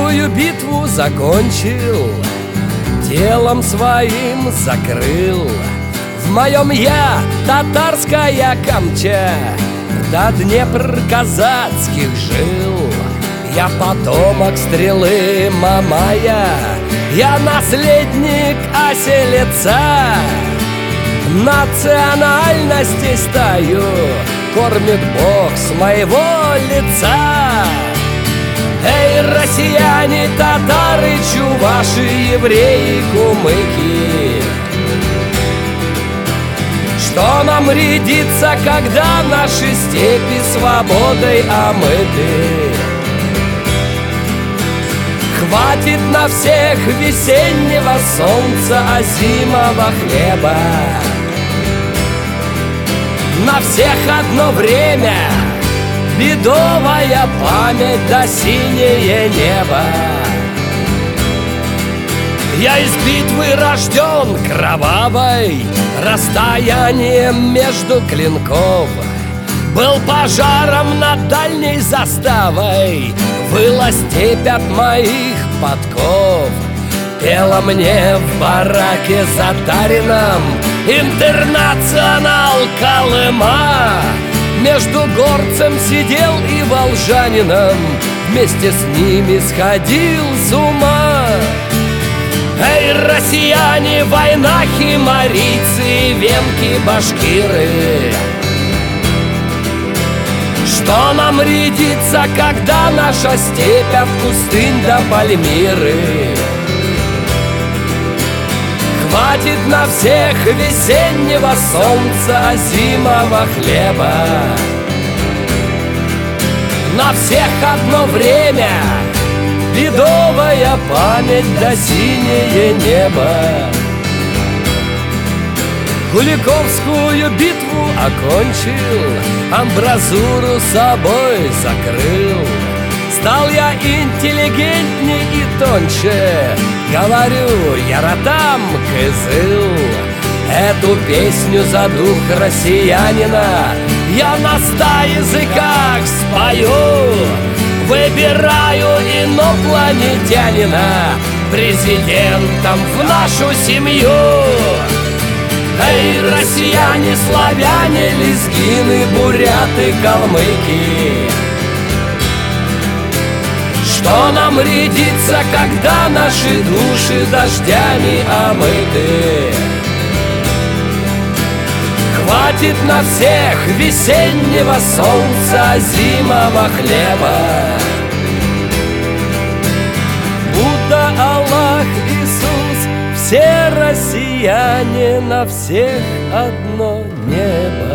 Московскую битву закончил, телом своим закрыл. В моем я татарская камча, до Днепр казацких жил. Я потомок стрелы Мамая, я наследник оселеца. Национальности стаю кормит Бог с моего лица. Эй, россияне, татары, чуваши, евреи, кумыки, что нам рядится, когда наши степи свободой омыты? Хватит на всех весеннего солнца, а зимнего хлеба. На всех одно время, бедовая память да синее небо. Я из битвы рожден кровавой, расстоянием между клинков. Был пожаром над дальней заставой, выла степь от моих подков. Пела мне в бараке затарином Интернационал Колыма. Между горцем сидел и волжанином, вместе с ними сходил с ума. Эй, россияне, войнахи, марийцы, венки, башкиры, что нам рядится, когда наша степь от пустынь до Пальмиры? Хватит на всех весеннего солнца, а зимнего хлеба. На всех одно время, бедовая память да синее небо. Куликовскую битву окончил, амбразуру собой закрыл. Стал я интеллигентней и тоньше, говорю, яратам кызыл. Эту песню за дух россиянина я на 100 языках спою. Выбираю инопланетянина президентом в нашу семью. Эй, россияне, славяне, лезгины, буряты, калмыки, что нам рядится, когда наши души дождями омыты? Хватит на всех весеннего солнца, зимнего хлеба. Будда, Аллах, Иисус, все россияне, на всех одно небо.